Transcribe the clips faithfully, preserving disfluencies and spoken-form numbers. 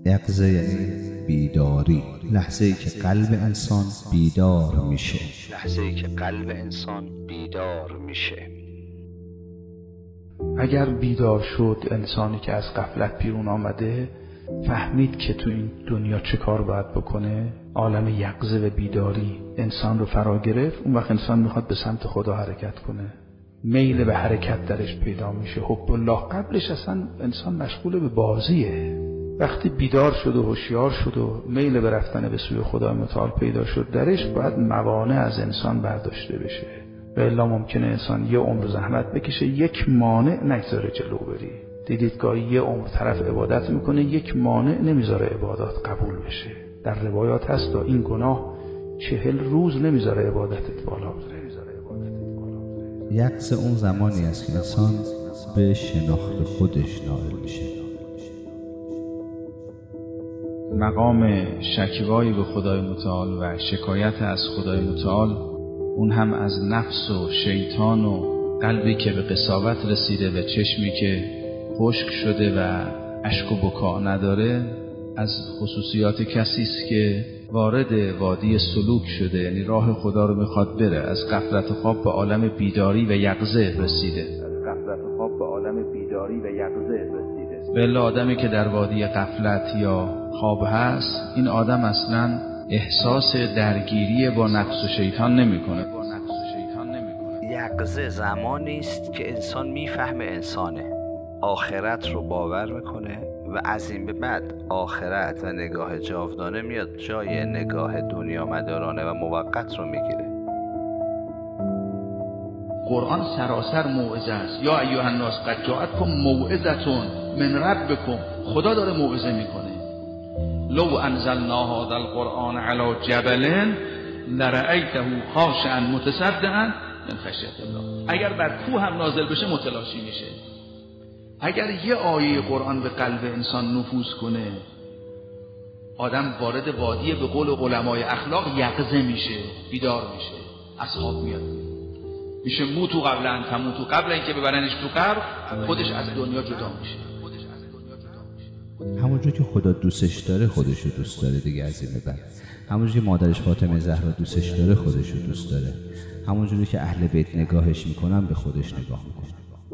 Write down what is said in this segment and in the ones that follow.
یقظه یعنی بیداری، لحظه‌ای که قلب انسان بیدار میشه. لحظه‌ای که قلب انسان بیدار میشه. اگر بیدار شد انسانی که از غفلت بیرون آمده، فهمید که تو این دنیا چه کار باید بکنه، عالم یقظه و بیداری انسان رو فرا گرفت، اون وقت انسان میخواد به سمت خدا حرکت کنه، میل به حرکت درش پیدا میشه. حب الله. قبلش اصلا انسان مشغول به بازیه. وقتی بیدار شد و هوشیار شد و میل به رفتن به سوی خدای متعال پیدا شد درش، باید موانع از انسان برداشته بشه. و الا ممکنه انسان یه عمر زحمت بکشه، یک مانع نگذاره جلو بری. دیدید گاهی یه عمر طرف عبادت میکنه، یک مانع نمیذاره عبادات قبول بشه. در روایات هست تا این گناه چهل روز نمیذاره عبادتت بالا بره. یقظه اون زمانی است که انسان به شناخت خودش نائل میشه. مقام شکیبایی به خدای متعال و شکایت از خدای متعال، اون هم از نفس و شیطان و قلبی که به قساوت رسیده و چشمی که خشک شده و اشک و بکا نداره، از خصوصیات کسی است که وارد وادی سلوک شده، یعنی راه خدا رو میخواد بره. از غفلت خواب به عالم بیداری و یقظه رسیده. از غفلت خواب به عالم بیداری و یقظه رسیده. بله، آدمی که در وادی غفلت یا خواب هست، این آدم اصلا احساس درگیری با نفس و شیطان نمیکنه. یقظه زمانی است که انسان میفهمه انسانه، آخرت رو باور میکنه و از این به بعد آخرت و نگاه جاودانه میاد جای نگاه دنیا مدارانه و موقت رو میگیره. قرآن سراسر موعظه است. یا ایها الناس قد جاءتکم موعظة من ربکم. خدا داره موعظه میکنه. لو انزلنا هذا القرآن علی جبل لرأیته خاشعا متصدعا من خشیت الله. اگر بر کوه هم نازل بشه متلاشی میشه. اگر یه آیه قرآن به قلب انسان نفوذ کنه، آدم وارد وادی به قول علمای اخلاق یقظه میشه، بیدار میشه، اصحاب میاد، میشه موتو قبل ان تموتو، قبل اینکه ببرنش تو قبر خودش از دنیا جدا میشه. همونجور که خدا دوستش داره خودش رو دوست داره دیگه. از این به بعد همونجور که مادرش فاطمه زهرا دوستش داره خودش رو دوست داره. همونجوری که اهل بیت نگاهش میکنن به خودش نگاه میکنن.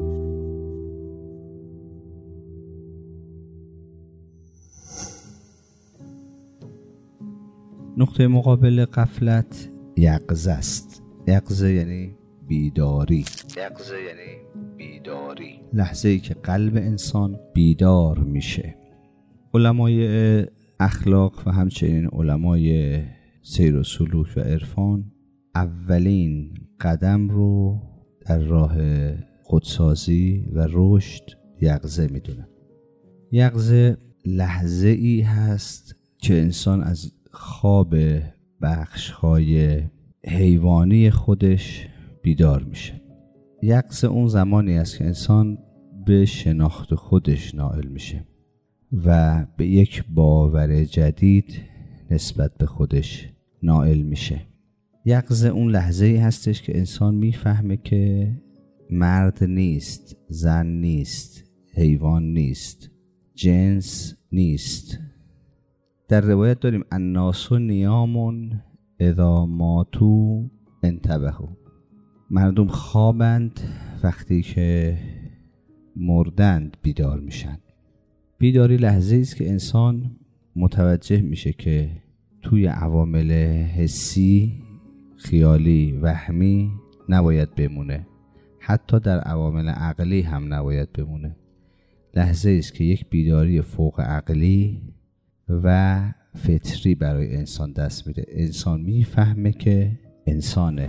نقطه مقابل غفلت یقظه است. یقظه یعنی بیداری. یقظه یعنی بیداری، لحظه ای که قلب انسان بیدار میشه. علمای اخلاق و همچنین علمای سیر و سلوک و عرفان اولین قدم رو در راه خودسازی و رشد یقظه میدونن. یقظه لحظه ای هست که انسان از خواب بخش‌های حیوانی خودش بیدار میشه. یقظه اون زمانی است که انسان به شناخت خودش نائل میشه و به یک باور جدید نسبت به خودش نائل میشه. یقظه اون لحظه ای هستش که انسان میفهمه که مرد نیست، زن نیست، حیوان نیست، جنس نیست. در روایت داریم الناس نیام اذا ماتوا انتبهوا. مردم خوابند، وقتی که مردند بیدار میشن. بیداری لحظه است که انسان متوجه میشه که توی عوامل حسی، خیالی، وهمی نباید بمونه. حتی در عوامل عقلی هم نباید بمونه. لحظه است که یک بیداری فوق عقلی و فطری برای انسان دست میده. انسان میفهمه که انسانه،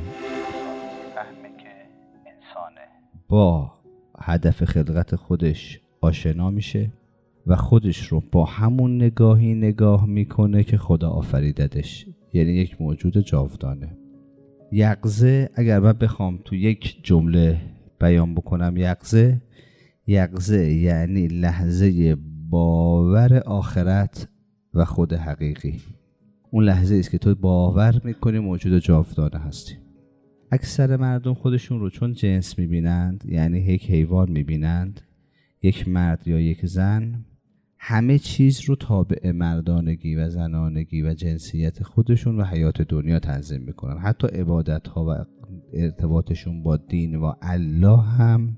با هدف خلقت خودش آشنا میشه و خودش رو با همون نگاهی نگاه میکنه که خدا آفریدتش، یعنی یک موجود جاودانه. یقظه اگر من بخوام تو یک جمله بیان بکنم، یقظه یقظه یعنی لحظه باور آخرت و خود حقیقی. اون لحظه است که تو باور میکنی موجود جاودانه هستی. اکثر مردم خودشون رو چون جنس میبینند، یعنی یک حیوان میبینند، یک مرد یا یک زن، همه چیز رو تابع مردانگی و زنانگی و جنسیت خودشون و حیات دنیا تنظیم میکنن. حتی عبادت ها و ارتباطشون با دین و الله هم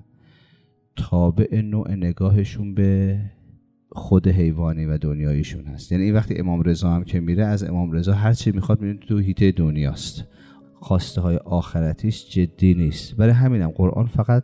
تابع نوع نگاهشون به خود حیوانی و دنیاییشون هست. یعنی این وقتی امام رضا هم که میره، از امام رضا هر چی میخواد میبینید تو حیطه دنیاست، خواسته های آخرتیش جدی نیست. برای همینم قرآن فقط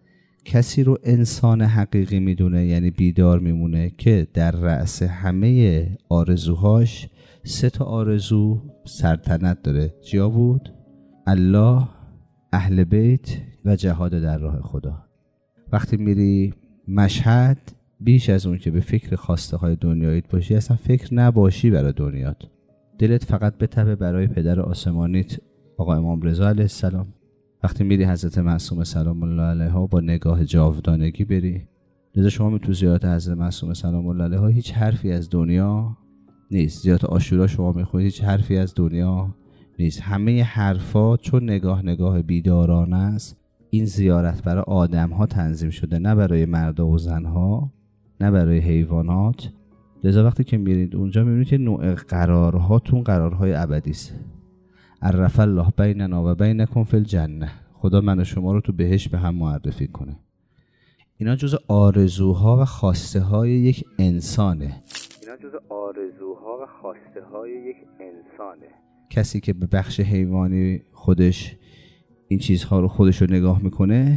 کسی رو انسان حقیقی میدونه، یعنی بیدار میمونه، که در رأس همه آرزوهاش سه تا آرزو سلطنت داره. چیا بود؟ الله، اهل بیت و جهاد در راه خدا. وقتی میری مشهد، بیش از اون که به فکر خواسته های دنیاییت باشی، اصلا فکر نباشی برای دنیات، دلت فقط بتپه برای پدر آسمانیت آقا امام رضا علیه السلام. وقتی میری حضرت معصومه سلام الله علیها با نگاه جاودانگی بری. لذا شما می تو زیارت حضرت معصومه سلام الله علیها هیچ حرفی از دنیا نیست. زیارت عاشورا شما میخونید هیچ حرفی از دنیا نیست. همه حرفا چون نگاه نگاه بیدارانه است، این زیارت برای آدم ها تنظیم شده، نه برای مردا و زنها، نه برای حیوانات. لذا وقتی که میرید اونجا میبینید که نوع قرارهاتون قرارهای ابدی است. عرف الله بیننا و بینکم فی الجنه. خدا من و شما رو تو بهشت به هم معرفی کنه. اینا جزء آرزوها و خواسته های یک انسانه. اینا جزء آرزوها و خواسته های یک انسانه. کسی که به بخش حیوانی خودش این چیزها رو خودش رو نگاه میکنه،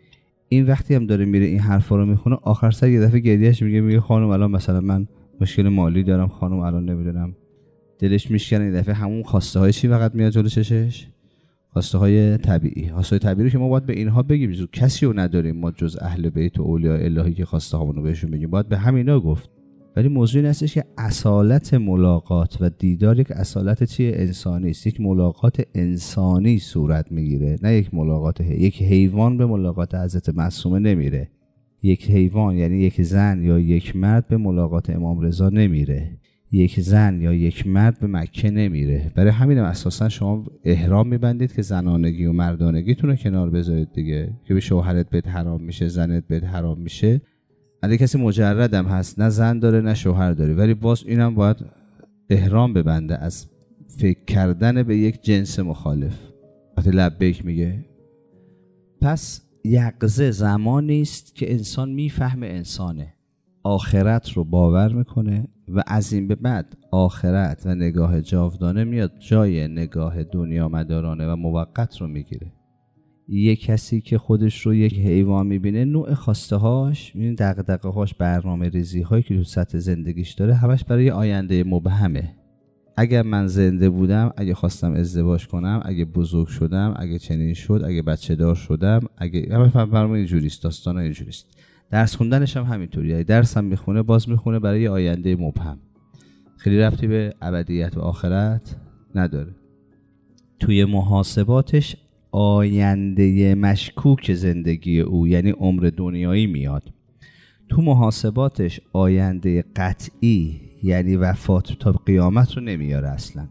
این وقتی هم داره میره این حرفا رو میخونه، آخر سر یه دفعه گریهش میگه میگه خانم الان مثلا من مشکل مالی دارم، خانم الان نمیدونم، دلش میشکنه. این دفعه همون خواسته های چی فقط میاد جلو چشش؟ خواسته های طبیعی. خواسته های طبیعی رو که ما باید به اینها بگیم. کسی رو نداریم ما جز اهل بیت و اولیاء الهی که خواسته هامون رو بهشون بگیم، باید به همینا گفت. ولی موضوع این هستش که اصالت ملاقات و دیدار یک اصالت چیه؟ انسانی است. یک ملاقات انسانی صورت میگیره، نه یک ملاقات ه... یک حیوان به ملاقات حضرت معصومه نمیره. یک حیوان یعنی یک زن یا یک مرد به ملاقات امام رضا نمیره. یک زن یا یک مرد به مکه نمیره. برای همین اساسا شما احرام میبندید که زنانگی و مردانگیتون رو کنار بذارید دیگه، که به شوهرت بهت حرام میشه، زنت بهت حرام میشه. اگه کسی مجرد هم هست، نه زن داره نه شوهر داره، ولی باز اینم باید احرام ببنده از فکر کردن به یک جنس مخالف. وقتی لبیک میگه، پس یقظه زمانی است که انسان میفهمه انسانه، آخرت رو باور میکنه و از این به بعد آخرت و نگاه جاودانه میاد جای نگاه دنیا مدارانه و موقت رو میگیره. یک کسی که خودش رو یک حیوان میبینه، نوع خواسته هاش، این دغدغه هاش، برنامه ریزی هایی که تو سطح زندگیش داره، همش برای آینده مبهمه. اگر من زنده بودم، اگه خواستم ازدواج کنم، اگه بزرگ شدم، اگه چنین شد، اگه بچه دار شدم، اگه همه فرمون اینجوریست، داستانا اینجوریست. درس خوندنش هم همینطوریه. درس هم میخونه، باز میخونه برای آینده مبهم. خیلی ربطی به ابدیت و آخرت نداره. توی محاسباتش آینده مشکوک زندگی او، یعنی عمر دنیایی میاد. تو محاسباتش آینده قطعی، یعنی وفات تا قیامت رو نمیاره اصلا.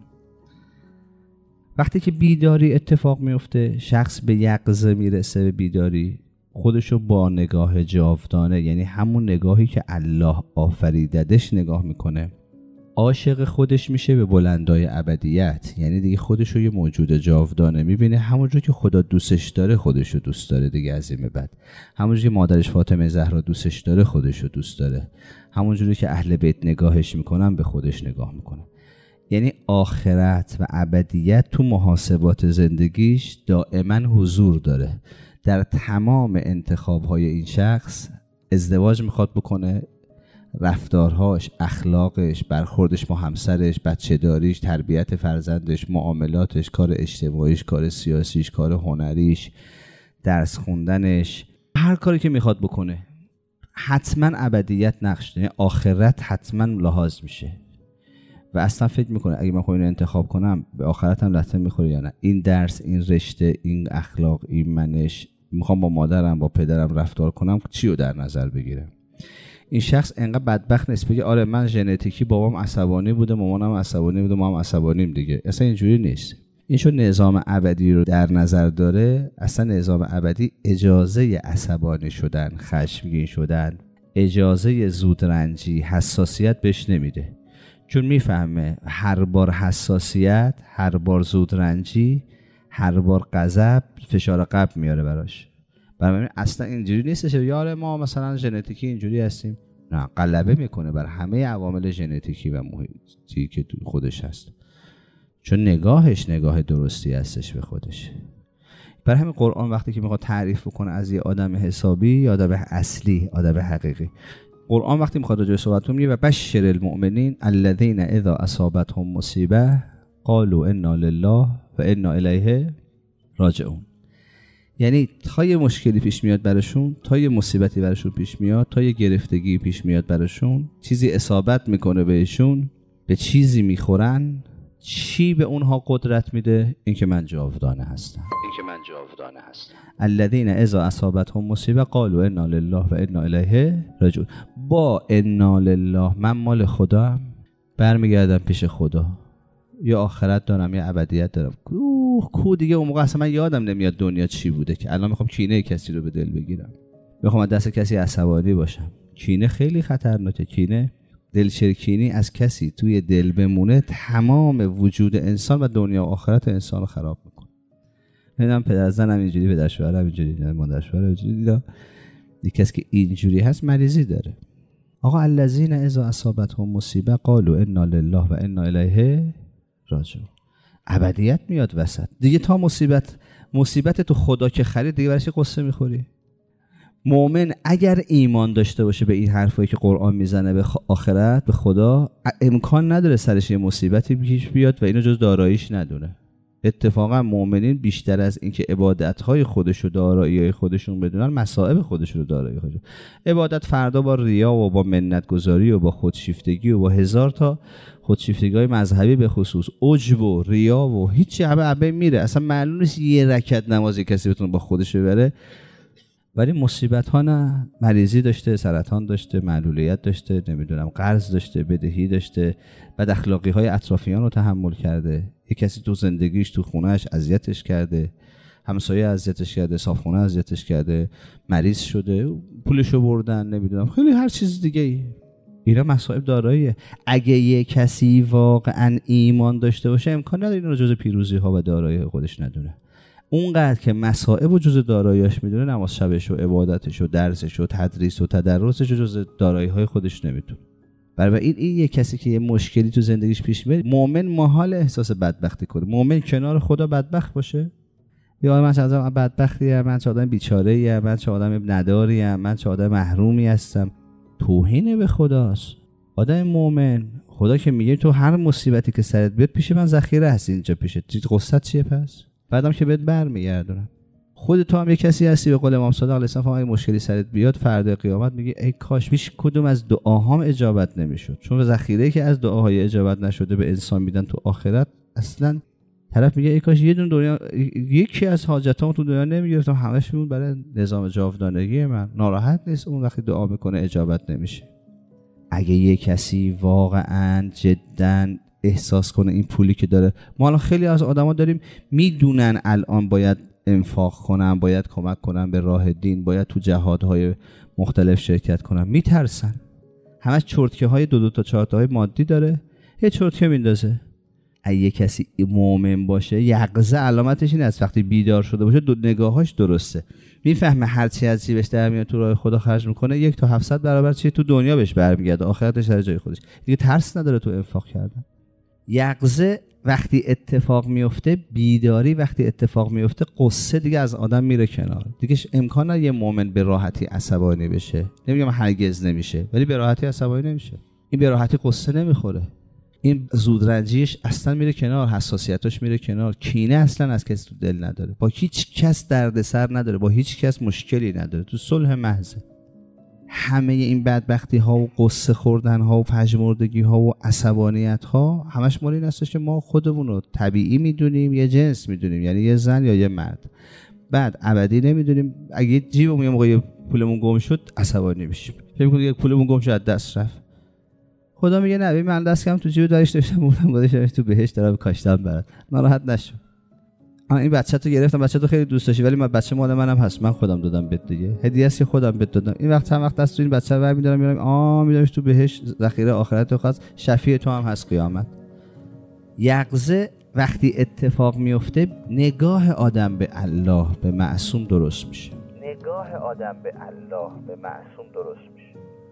وقتی که بیداری اتفاق میفته، شخص به یقظه میرسه، به بیداری، خودشو با نگاه جاودانه، یعنی همون نگاهی که الله آفریددش نگاه میکنه، عاشق خودش میشه به بلندای ابدیت. یعنی دیگه خودشو یه موجود جاودانه میبینه، همونجور که خدا دوستش داره خودشو دوست داره دیگه. از این به بعد همونجور که مادرش فاطمه زهرا دوستش داره خودشو دوست داره، همونجوری که اهل بیت نگاهش میکنن به خودش نگاه میکنه. یعنی آخرت و ابدیت تو محاسبات زندگیش دائما حضور داره. در تمام انتخاب‌های این شخص، ازدواج میخواد بکنه، رفتارهاش، اخلاقش، برخوردش با همسرش، بچه داریش، تربیت فرزندش، معاملاتش، کار اجتماعیش، کار سیاسیش، کار هنریش، درس خوندنش، هر کاری که میخواد بکنه حتما ابدیت نقش داره، آخرت حتما لحاظ میشه. و اصلا فکر میکنه اگه من خودم اینو انتخاب کنم به آخرتم لطمه میخوره یا نه. این درس، این رشته، این اخلاق، این منش، میخوام با مادرم با پدرم رفتار کنم، چی رو در نظر بگیرم؟ این شخص انقدر بدبخت نیست بگه آره من ژنتیکی بابام عصبانی بوده، مامانم عصبانی بوده، ما هم عصبانیم دیگه. اصلا اینجوری نیست. این چون نظام ابدی رو در نظر داره، اصلا نظام ابدی اجازه عصبانی شدن، خشمگین شدن، اجازه زودرنجی، حساسیت بهش نمیده، چون میفهمه هر بار حساسیت، هر بار زودرنجی، هر بار غضب فشار قلب میاره براش. برای اصلا اینجوری نیستش یار ما مثلا ژنتیکی اینجوری هستیم، نه، غلبه میکنه بر همه عوامل ژنتیکی و محیطی که تو خودش هست، چون نگاهش نگاه درستی هستش به خودش. برای همین قرآن وقتی که میخواد تعریف بکنه از یه آدم حسابی یا آدم اصلی، آدم حقیقی، قرآن وقتی میخواد راجع به صحبت کنه میگه و بشر المؤمنین الذین اذا اصابتهم مصیبه قالوا انا لله و انا الیه راجعون. یعنی تا یه مشکلی پیش میاد براشون، تا یه مصیبتی براشون پیش میاد، تا یه گرفتگی پیش میاد براشون، چیزی اصابت میکنه بهشون، به چیزی میخورن، چی به اونها قدرت میده؟ این که من جاودانه هستم، این که من جاودانه هستم. الذین اذا اصابتهم مصیبه قالوا انا لله و انا الیه راجعون. با انا لله، من مال خدا، برمیگردم پیش خدا، یا آخرت دارم یا ابدیت دارم. اوه کو دیگه اون موقع اصلا من یادم نمیاد دنیا چی بوده که الان میخوام کینه کسی رو به دل بگیرم، میخوام از دست کسی عصبانی باشم. کینه خیلی خطرناکه. کینه، دلچرکینی از کسی توی دل بمونه، تمام وجود انسان و دنیا و آخرت انسان رو خراب میکنه. منم پدر زنم اینجوری، پدر شوهرم اینجوری، مادر شوهرم اینجوری دیدم. یک کسی که اینجوری هست مریضی داره. آقا الذین اذا اصابتهم مصیبه قالوا انا لله و انا الیه راجعون. ابدیت میاد وسط دیگه. تا مصیبت مصیبت تو خدا که خرید دیگه برای چی قصه میخوری؟ مؤمن اگر ایمان داشته باشه به این حرفایی که قرآن میزنه به آخرت، به خدا، امکان نداره سرش یه مصیبتی پیش بیاد و اینو جز داراییش ندونه. اتفاقا مؤمنین بیشتر از اینکه عبادت‌های خودش و دارایی‌های خودشون بدونن، مصائب خودشون و دارایی خودشون. عبادت فردا با ریا و با منت‌گذاری و با خودشیفتگی و با هزار تا خودشیفتگی‌های مذهبی، به خصوص عجب و ریا و هیچی عبه عبه میره. اصلا معلوم نیست یه رکعت نمازی کسی بتونه با خودش ببره. ولی مصیبت ها نه، مریضی داشته، سرطان داشته، معلولیت داشته، نمیدونم قرض داشته، بدهی داشته، بد اخلاقی های اطرافیان رو تحمل کرده، یک کسی تو زندگیش تو خونهش اذیتش کرده، همسایه اذیتش کرده، صاحبخونه اذیتش کرده، مریض شده، پولشو بردن، نمیدونم خیلی هر چیز دیگه ای. اینا مصائب داراییه. اگه یک کسی واقعا ایمان داشته باشه، امکان نداره اینا رو جزء پیروزی ها و دارایی خودش ندونه. اونقدر که مصائب و جزء داراییاش میدونه، نماز شبش و عبادتش و درسش و تدریس و تدرسش و جزء دارایی‌های خودش نمیدونه. برای این این یک کسی که یه مشکلی تو زندگیش پیش میاد، مؤمن محال احساس بدبختی کنه. مؤمن کنار خدا بدبخت باشه، یا من چه آدم بدبختیم، من چه آدم بیچاره‌ایم، من چه آدم نداریم، من چه آدم محرومی هستم. توهین به خداست. آدم مؤمن، خدا که میگه تو هر مصیبتی که سرت بیاد پیش من ذخیره هست، اینجا پیشت، قصت چیه پس؟ بعدم که بهت برمیگردونم. خود تو هم یک کسی هستی، به قول امام صادق علیه السلام، اگه مشکلی سرت بیاد فردا قیامت میگه ای کاش هیچ کدوم از دعاهام اجابت نمیشد. چون ذخیره‌ای که از دعاهای اجابت نشده به انسان میدن تو آخرت، اصلا طرف میگه ای کاش یه دونه دنیا یکی از حاجتام تو دنیا نمیگرفتم، همش میمون برای نظام جاودانگی من. ناراحت نیست اون وقتی دعا میکنه اجابت نمیشه. اگه یه کسی واقعا جدا احساس کنه این پولی که داره، ما الان خیلی از آدما داریم میدونن الان باید انفاق کنن، باید کمک کنن به راه دین، باید تو جهادهای مختلف شرکت کنن، میترسن. همش چرتکه های دو دو تا چهار تا های مادی داره، یه چرتکه میندازه. اگه کسی مؤمن باشه، یقظه علامتش این است وقتی بیدار شده باشه، دو نگاهاش درسته، میفهمه هر چی از چی بهش در میاد تو راه خدا خرج میکنه، یک تا هفتصد برابر چی تو دنیا بهش برمیگرده، آخرتش در جای خودش. دیگه ترس نداره تو انفاق کردن. یقظه وقتی اتفاق میفته، بیداری وقتی اتفاق میفته، قصه دیگه از آدم میره کنار. دیگه امکان نداره یه مؤمن به راحتی عصبانی بشه. نمیگم هرگز نمیشه، ولی به راحتی عصبانی نمیشه. این به راحتی قصه نمیخوره. این زودرنجیش اصلا میره کنار، حساسیتاش میره کنار، کینه اصلا از کسی تو دل نداره، با هیچ کس دردسر نداره، با هیچ کس مشکلی نداره، تو صلح محض. همه این بدبختی ها و قصه خوردن ها و پژمردگی ها و عصبانیت ها همش مال این هستش که ما خودمون رو طبیعی میدونیم، یه جنس میدونیم، یعنی یه زن یا یه مرد. بعد ابدی نمیدونیم. اگه جیبمون یه موقع پولمون گم شد عصبانی میشیم، فکر می‌کنیم پولمون گم شد از دست رفت. خدا میگه نه، من دست کم تو جیب دارش داشتم، بودم گذاشتم تو بهشت، دارم کاشتم برات، ناراحت نشو. این بچه تو گرفتم، بچه تو خیلی دوست داشتی ولی من بچه مال منم هست، من خودم دادم بهت دیگه، هدیه است که خودم بهت دادم. این وقت چند وقت دست تو این بچه رو برمی‌دارم میارم آ میذارمش تو بهشت، ذخیره آخرت تو خاص، شفیع تو هم هست قیامت. یقظه وقتی اتفاق میفته نگاه آدم به الله، به معصوم درست میشه. نگاه آدم به الله، به معصوم درست میشه.